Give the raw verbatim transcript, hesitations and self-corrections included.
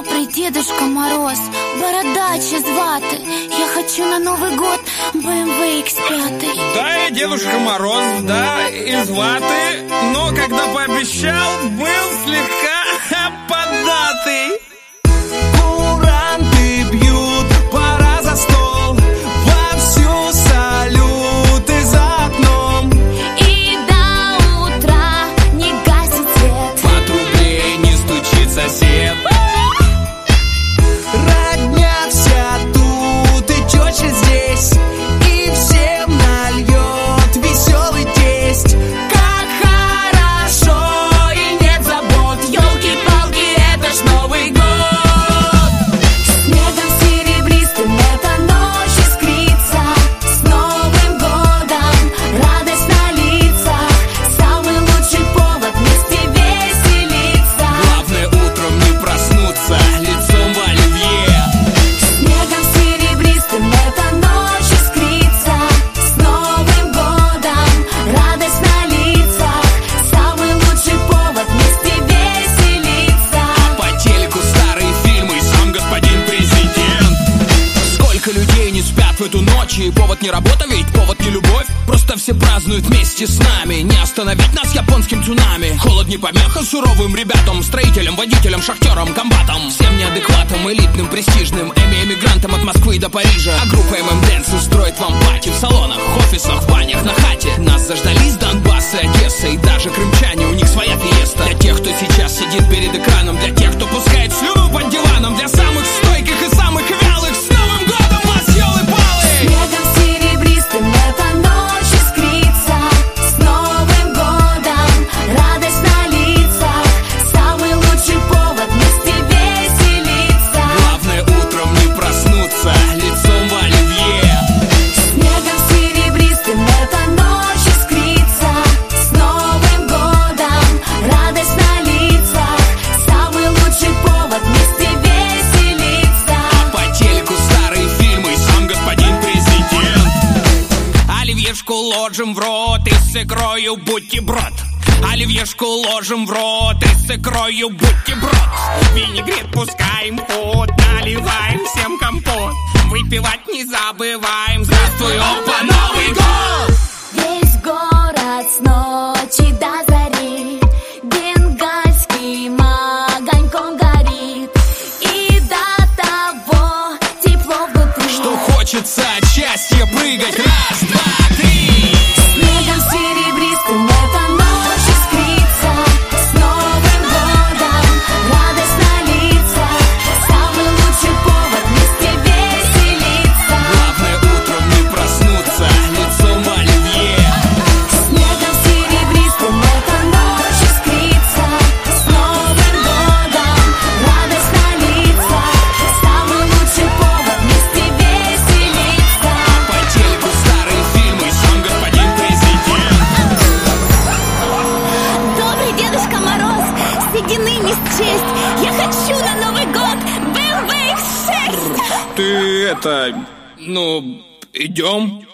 Добрый Дедушка Мороз, бородача звати. Я хочу на Новый год бэ эм вэ икс пять. Да, я Дедушка Мороз, да, из ваты. Но когда пообещал, был слегка поддатый. Куранты бьют, пора за стол. Вовсю салюты за окном. И до утра не гасит свет. По трубе не стучит сосед. Родня вся тут и теща здесь. И всем нальет веселый тесть. Как хорошо и нет забот. Ёлки-палки, это ж Новый год. Снегом серебристым эта ночь искрится. С Новым годом радость на лицах. Самый лучший повод вместе веселиться. Главное утром не проснуться лицом в оливье. Снегом серебристым эта ночь искрится. С Новым годом радость на лицах. Самый лучший повод вместе веселиться. По телеку старые фильмы и сам господин президент. Сколько людей не спят в эту ночь, и повод не работа, ведь повод не любовь. Просто все празднуют вместе с нами. Не остановить нас японским цунами. Холод не помеха суровым ребятам, строителям, водителям, шахтерам, комбатам. Всем неадекватам, элитным, престижным эми-эмигрантам от Москвы до Парижа. А группа эм эм Dance устроит вам пати в салонах, офисах, в банях, на хате. Нас заждались Донбасс и Одесса, и даже крымчане, у них своя фиеста. Для тех, кто сейчас сидит перед экраном, для тех, кто пускает слюну под диваном, для самых стойких и самых вялых. С Новым годом вас, ёлы-палы! Снегом серебристым эта ночь искрится. С Новым годом радость на лицах. Самый лучший повод вместе веселиться. Главное утром не проснуться лицом в оливье. Снегом серебристым эта ночь искрится. С Новым годом радость на лицах. Самый лучший повод вместе веселиться. По телеку старые фильмы и сам господин президент. Оливьешку ложим в рот и с икрою бутерброд. Оливьешку ложим в рот и с икрою бутерброд. Винегрет пускаем в ход, наливаем всем компот. Выпивать не забываем. Здравствуй, опа, Новый год! Весь город с ночи до зари бенгальским огоньком горит. И до того тепло внутри, Что хочется от счастья прыгать. Раз, два, три. снегом серебристым эта ночь искрится. С Новым годом радость на лицах. Самый лучший повод вместе веселиться. Главное утром не проснуться лицом в оливье. Снегом серебристым эта ночь искрится. С Новым годом радость на лицах. Самый лучший повод вместе веселиться. По телеку старые фильмы и сам господин президент. Добрый Дедушка Мороз, седины не счесть. Я хочу на Новый год бэ эм вэ икс шесть. Ты это... Ну, идем.